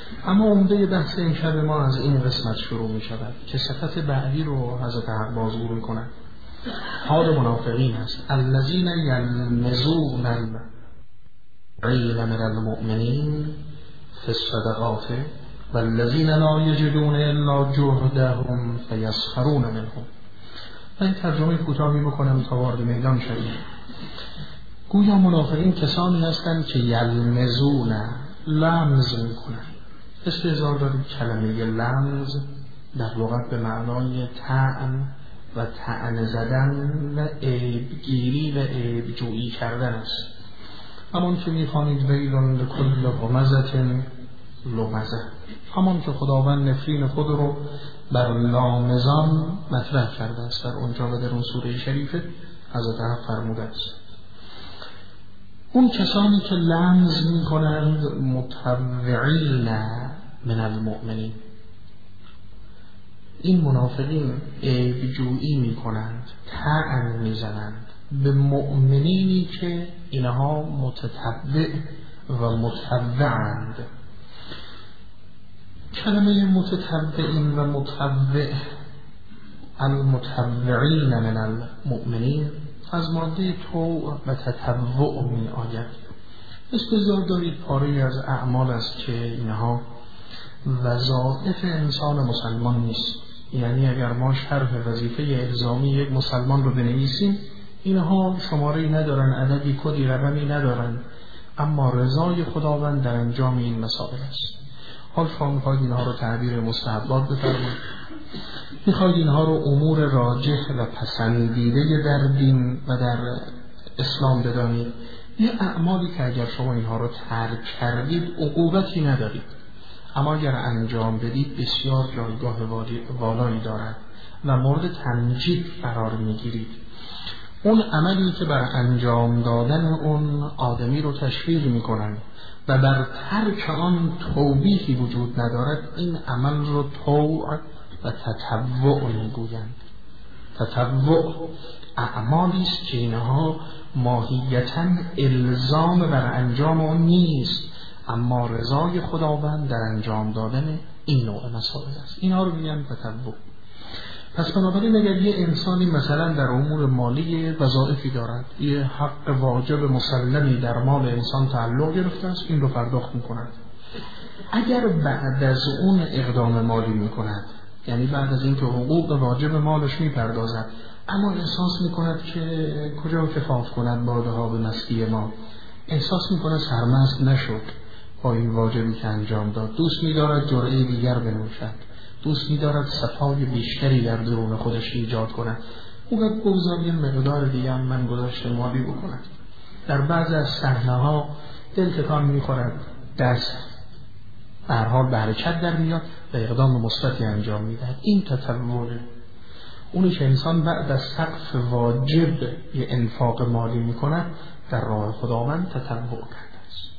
اما عمده بحث این شب ما از این قسمت شروع می شود که صفت بعدی رو حضرت حق بازگو می کنند. حال منافقین است الذین یلمزون الغیل من المؤمنین فی الصدقات والذین لا یجدون الا جهدهم فیسخرون منهم. من ترجمه کوتاهی بکنم تا وارد میدان شویم. گویا منافقین کسانی هستند که یلمزون، لمز میکنند. استعذار دارید کلمه لمز در لغت به معنای طعن و طعن زدن و عیبگیری و عیبجویی کردن است. همون که میخوانید ویلون لکل همزة لمزه، همون که خداوند نفرین خود رو بر لامزان مطرح کرده است در اونجا و در اون سوره شریفه حضرت حق فرموده است. اون کسانی که لمز میکنند متطوعین من المؤمنین، این منافقین عیبجویی میکنند، طعن میزنند به مؤمنینی که اینها متطوع و متطوعند. کلمه متطوعین و متطوع، المتطوعین من المؤمنین، از ماده طوع و تطوع می آید. استظهار دارید پاره از اعمال است که اینها وظایف انسان مسلمان نیست. یعنی اگر ما شرح وظیفه الزامی یک مسلمان رو بنویسیم، اینها شماره‌ای ندارن، عددی، کدی، رقمی ندارن، اما رضای خداوند در انجام این مسائل است. حال شما میخواید اینها رو تعبیر مستحبات بفرمایید، میخواید اینها رو امور راجح و پسندیده در دین و در اسلام بدانید. یه اعمالی که اگر شما اینها رو ترک کردید عقوبتی ندارید، اما اگر انجام بدید بسیار جایگاه والایی دارد و مورد تمجید قرار میگیرید. اون عملی که بر انجام دادن اون آدمی رو تشویق میکنن و بر ترک آن توبیخی وجود ندارد، این عمل رو طوع و تطوع میگویند. تطوع اعمالی است که اینها ماهیتاً الزام بر انجام آن نیست، اما رضای خداوند در انجام دادن این نوع مسائل است. اینها رو میگن تطوع. پس بنابراین اگر یه انسانی مثلا در امور مالی وظایفی دارد، یه حق واجب مسلمی در مال انسان تعلق گرفته است، این رو پرداخت میکند. اگر بعد از اون اقدام مالی میکند، یعنی بعد از اینکه حقوق واجب مالش میپردازد، اما احساس میکند که کجا کفاف کند باده ها به مستی ما، احساس میکند سرمست نشد با این واجبی که انجام داد، دوست میدارد جرعه دیگر بنوشد، دوست می‌دارد صفای بیشتری در درون خودش ایجاد کند، او باید بگذاری مقدار دیگه هم من گذاشت مالی بکند. در بعض از صحنه‌ها دل تکان می‌خورد، دست به هر حال به حرکت در میاد و اقدام مثبتی انجام می‌دهد. این تطوعه. اونی که انسان بعد از سقف واجب یه انفاق مالی می‌کند در راه خداوند تطوع کرده است.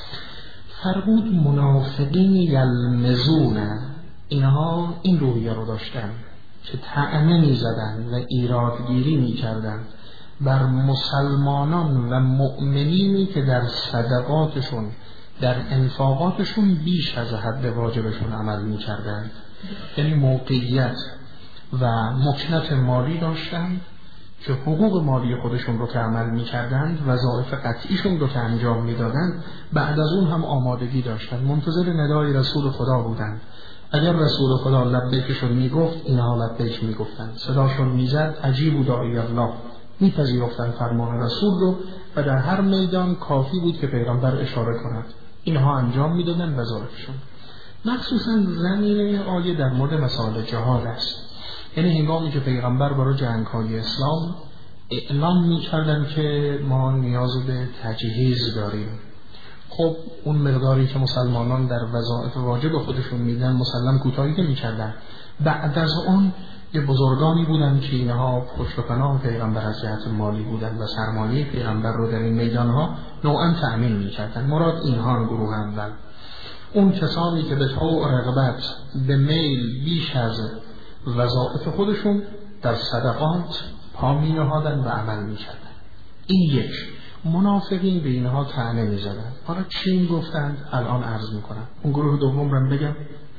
فرمود منافقین یلمزون، اینها این روحیه رو داشتن که طعنه می زدن و ایرادگیری می کردن بر مسلمانان و مؤمنینی که در صدقاتشون، در انفاقاتشون بیش از حد واجبشون عمل می کردن. یعنی موقعیت و مکنت مالی داشتن که حقوق مالی خودشون رو که عمل می کردن، وظایف قطعیشون رو که انجام می دادن، بعد از اون هم آمادگی داشتن، منتظر ندای رسول خدا بودن. اگر رسول خدا لبیکشون میگفت، اینها لبیک میگفتن، صداشون میزد عجیب داعی الله، میپذیرفتن فرمان رسول رو و در هر میدان کافی بود که پیغمبر اشاره کند، اینها انجام میدادن وظایفشون. مخصوصا زمینه آیه در مورد مسائل جهاد است. یعنی هنگامی که پیغمبر برای جنگ‌های اسلام اعلام میکردن که ما نیاز به تجهیز داریم، خب اون مقداری که مسلمانان در وظایف واجب خودشون میدن مسلم کوتاهی نمی‌کردن. بعد از اون یه بزرگانی بودن که اینها پشت و پناه پیغمبر از جهت مالی بودن و سرمایه پیغمبر رو در این میدانها نوعاً تأمین می‌کردن. مراد اینها گروه اول، اون کسانی که به طوع رغبت، به میل بیش از وظایف خودشون در صدقات پا می‌نهادن و عمل می‌کردن. این یک. منافقین به اینها طعنه می‌زدند. حالا چی گفتند الان عرض می‌کنم. اون گروه دوم رو بگم.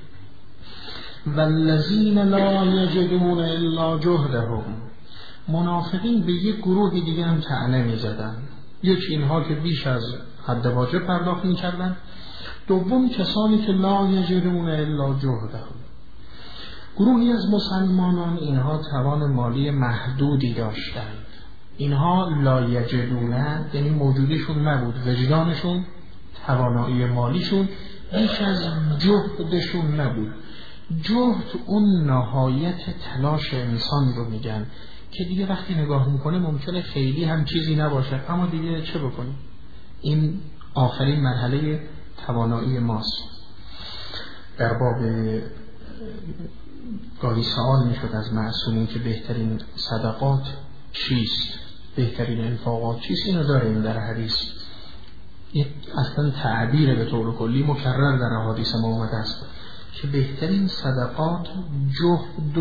والذین لا یجدون الا جهدهم. منافقین به یک گروه دیگه هم طعنه می‌زدند. یکی اینها که بیش از حد واجب پرداخت می‌کردند، دوم کسانی که لا یجدون الا جهدهم. گروهی از مسلمانان اینها توان مالی محدودی داشتند. اینها لا یجدونه یعنی موجودشون نبود، وجدانشون، توانایی مالیشون بیش از جهدشون نبود. جهد اون نهایت تلاش انسان رو میگن که دیگه وقتی نگاه میکنه ممکنه خیلی هم چیزی نباشه، اما دیگه چه بکنیم؟ این آخرین مرحله توانایی ماست. در باب گاهی سوال میشد از معصومین که بهترین صدقات چیست، بهترین انفاقات چیست. اینو داریم در حدیث، یک اصلا تعبیر به طور کلی مکرر در احادیث ما اومده است که بهترین صدقات جهد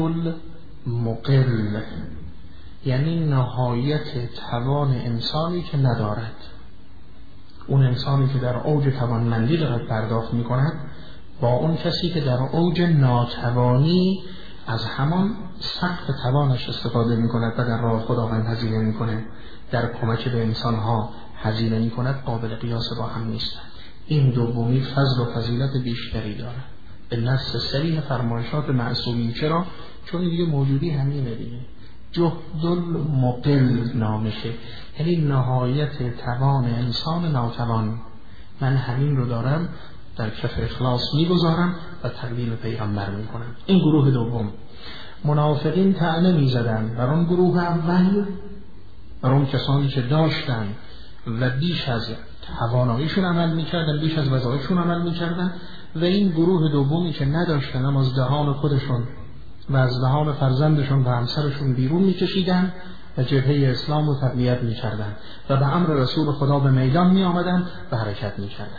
المقل، یعنی نهایت توان انسانی که ندارد. اون انسانی که در اوج توانمندی دارد پرداخت میکند با اون کسی که در اوج ناتوانی از همان سقف توانش استفاده میکند و در راه خداوند هزینه میکنه، در کمک به انسانها هزینه میکند، قابل قیاس با هم نیست. این دومی فضل و فضیلت بیشتری داره به نص صریح فرمایشات معصومین. چرا؟ چون دیگه موجودی همینه دیگه. جهد المقل نامشه، یعنی نهایت توان انسان ناتوان. من همین رو دارم، در کف اخلاص میگذارم و تقدیم پیغمبر میکنم. این گروه دوم. منافقین طعنه میزدن بر اون گروه اول، بر اون کسانی که داشتن و بیش از تواناییشون عمل میکردن، بیش از وظایفشون عمل میکردن، و این گروه دومی که نداشتن اما از دهان خودشون و از دهان فرزندشون و همسرشون بیرون میکشیدن و جبهه اسلام رو تقویت میکردن و به امر رسول خدا به میدان میآمدن و حرکت میکردن.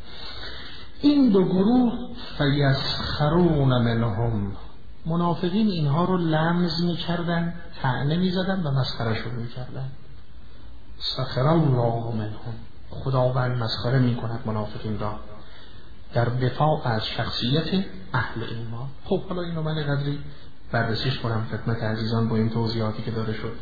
این دو گروه فیسخرون منهم، منافقین اینها رو لمز میکردن، طعنه میزدن و مسخرهشون میکردن. سخر الله منهم، خداوند مسخره میکند منافقین را در دفاع از شخصیت اهل ایمان. خب حالا اینو من قدری بررسیش کنم خدمت عزیزان با این توضیحاتی که داده شد.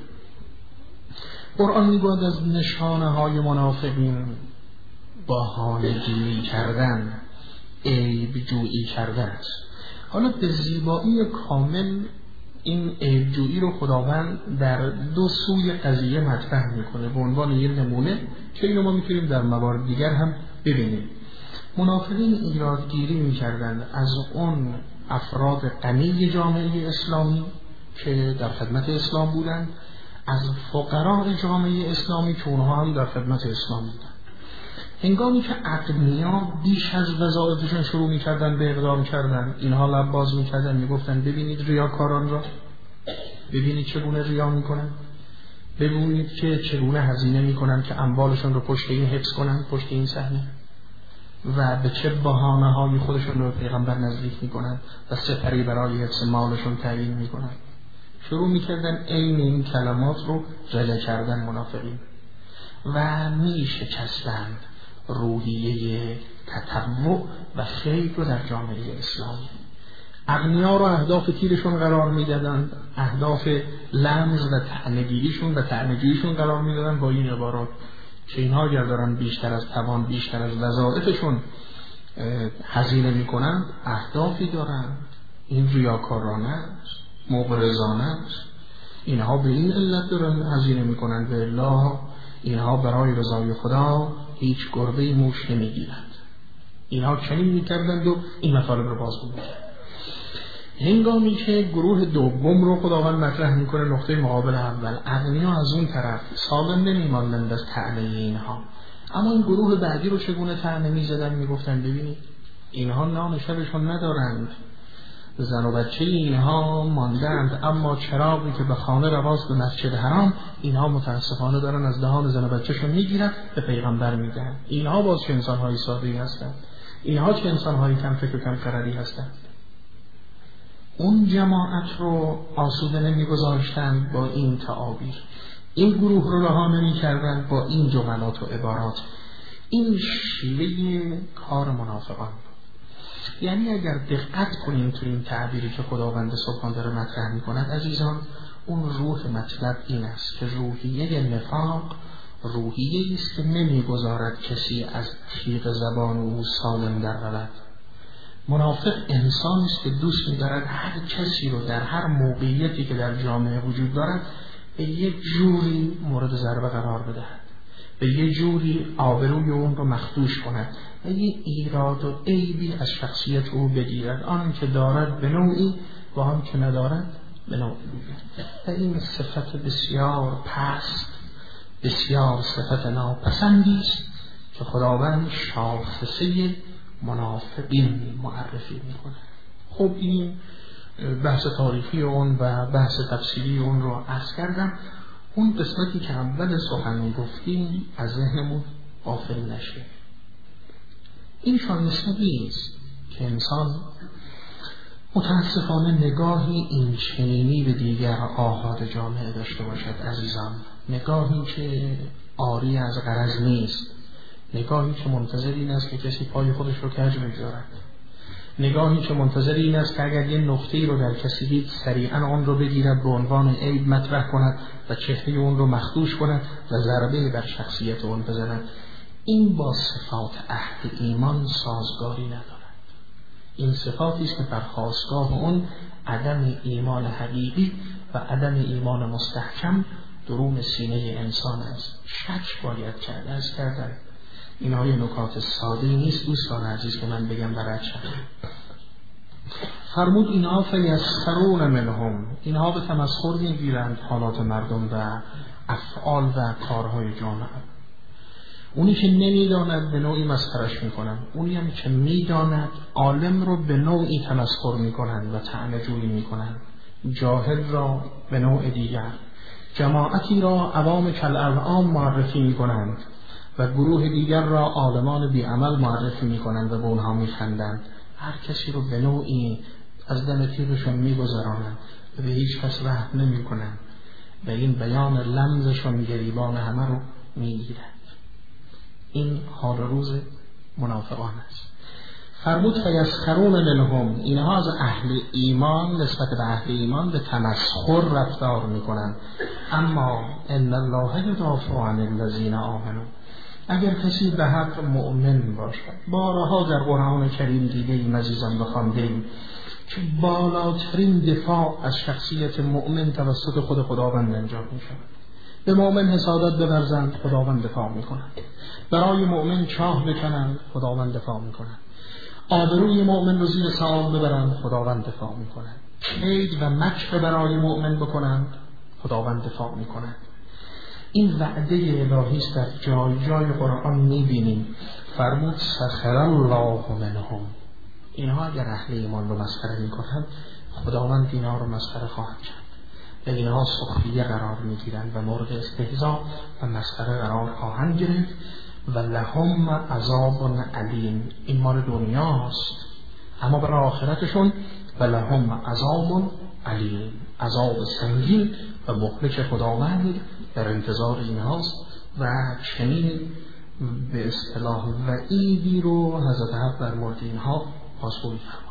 قرآن میگوید از نشانه های منافقین بهانه جویی کردن، عیب جویی کردن است. حالا به زیبایی کامل این عیب جویی رو خداوند در دو سوی قضیه مطرح میکنه به عنوان یک نمونه که اینو ما میتونیم در موارد دیگر هم ببینیم. منافقین ایرادگیری میکردند از اون افراد غنی جامعه اسلامی که در خدمت اسلام بودند، از فقراء جامعه اسلامی که اونها هم در خدمت اسلام بودند. هنگامی که اغنیا بیش از وظایفشون شروع میکردن به اقدام کردن، اینها لب باز میکردن، میگفتن ببینید ریاکاران را، ببینید چگونه ریا میکنن، ببینید که چگونه هزینه میکنن که اموالشون رو پشت این حفظ کنن، پشت این صحنه، و به چه بهانه‌هایی خودشون رو پیغمبر نزدیک میکنن و سپری برای حفظ مالشون تعیین میکنن. شروع میکردن عین این کلمات رو جلوه کردن منافقین و میشکستند روحیه تطوع و خیر رو در جامعه اسلامی. اغنیا رو اهداف تیرشون قرار میدادن، اهداف لمز و طعنه‌گیریشون و طعنه‌جوییشون قرار میدادن با این عبارات که اینها اگر دارن بیشتر از توان، بیشتر از وظایفشون هزینه میکنن، اهدافی دارن. این ریاکارانه است، مغرضانه است. اینها به این علت دارن هزینه میکنن، به الله اینها برای رضای خدا هیچ گربه موش نمیگیرند. اینها چنین میکردند و این مطالب رو باز میکردند. هنگامی که گروه دوم رو خداوند مطرح میکنه، نقطه مقابل اول، اغنیا از اون طرف سالم نمیماندند از طعنه اینها، اما این گروه بعدی رو چگونه طعنه میزدن، میگفتن ببینید اینها نان شبشون ندارند، زن و بچه اینها ماندند، اما چراغی که به خانه رواست به مسجد حرام اینها متاسفانه دارن از دهان زن و بچهشون میگیرن به پیغمبر میدن. اینها باز چه انسانهای ساده‌ای هستند، اینها چه انسانهای کم فکر و کم خردی هستند. اون جماعت رو آسوده نمیگذاشتند با این تعابیر. این گروه رو رها نمی‌کردند با این جملات و عبارات. این شیوه کار منافقان. یعنی اگر دقت کنیم تو این تعبیری که خداوند سبحان داره مطرح می‌کند عزیزان، اون روح مطلب این است که روحیه نفاق روحیه است که نمی‌گذارد کسی از تیغ زبان او سالم در رود. منافق انسانی است که دوست می‌دارد هر کسی رو در هر موقعیتی که در جامعه وجود دارد به یک جوری مورد ضربه قرار بدهد، به یک جوری آبروی اون رو مخدوش کند و یک ایراد و عیبی از شخصیت او بگیرد، آن که دارد به نوعی و آن که ندارد به نوعی. و این صفت بسیار پست، بسیار صفت ناپسندی است که خداوند شاخصه منافقین معرفی میکنه. خب این بحث تاریخی اون و بحث تفصیلی اون رو عرض کردم. اون قسمتی که اول سخن گفتیم از ذهنمون غافل نشه. این شایسته نیست که انسان متاسفانه نگاهی این چنینی به دیگر آحاد جامعه داشته باشد عزیزان. نگاهی که عاری از غرض نیست، نگاهی که منتظر این است که کسی پای خودش رو کج بگذارد، نگاهی که منتظر این است که اگر یه نقطه‌ای رو در کسی دید سریعا آن رو بگیرد به عنوان عیب مطرح کند و چهره اون رو مخدوش کند و ضربه بر شخصیت اون بزند. این با صفات اهل ایمان سازگاری ندارد. این صفاتی است که بر خاستگاه اون عدم ایمان حقیقی و عدم ایمان مستحکم درون سینه انسان است. شک باید کرد. از کردن اینها یه نکات ساده نیست دوستان عزیز که من بگم برای شد. فرمود اینها فیسخرون منهم، اینها به تمسخر میگیرند حالات مردم و افعال و کارهای جامعه. اونی که نمیداند به نوعی مسخرش میکنن، اونی هم که میداند عالم رو به نوعی تمسخر میکنن و طعنه جویی میکنن، جاهل را به نوع دیگر، جماعتی را عوام کالانعام معرفی میکنند و گروه دیگر را عالمان بیعمل معرفی میکنند و به اونها میخندند. هر کسی رو به نوعی از دم تیغشون میگذرانند و به هیچ کس رحم نمیکنند و این بیان لمزشون گریبان همه رو میگیرند. این حال روز منافقان است. فرمود فیسخرون منهم، اینها از اهل ایمان نسبت به اهل ایمان به تمسخر رفتار میکنند. اما ان الله یدافع عن الذین آمنوا، اگر کسی به حق مؤمن باشد، بارها در قرآن کریم دیدیم عزیزان بخواندیم که بالاترین دفاع از شخصیت مؤمن توسط خود خداوند انجام می شود. به مؤمن حسادت بورزند، خداوند دفاع می کند. برای مؤمن چاه بکنند، خداوند دفاع می کند. آبروی مؤمن رو زیر سوال ببرند، خداوند دفاع می کند. کید و مکر برای مؤمن بکنند، خداوند دفاع می کند. این وعده الهی است در جای جای قرآن می‌بینیم. فرمود سخر الله منهم، اینها اگر اهل ایمان رو مسخره می‌کنند خداوند اینها رو مسخره خواهد کرد و اینها سخریه قرار می‌گیرند و مورد استهزاء و مسخره قرار خواهند گرفت و لهم عذاب علیم. این مال دنیاست، اما برای آخرتشون و لهم عذاب علیم، عذاب سنگین و مهلک خداوند در انتظار اینهاست. و چنین به اصطلاح وعیدی رو حضرت حق در مورد اینها پاسخگویی فرمود.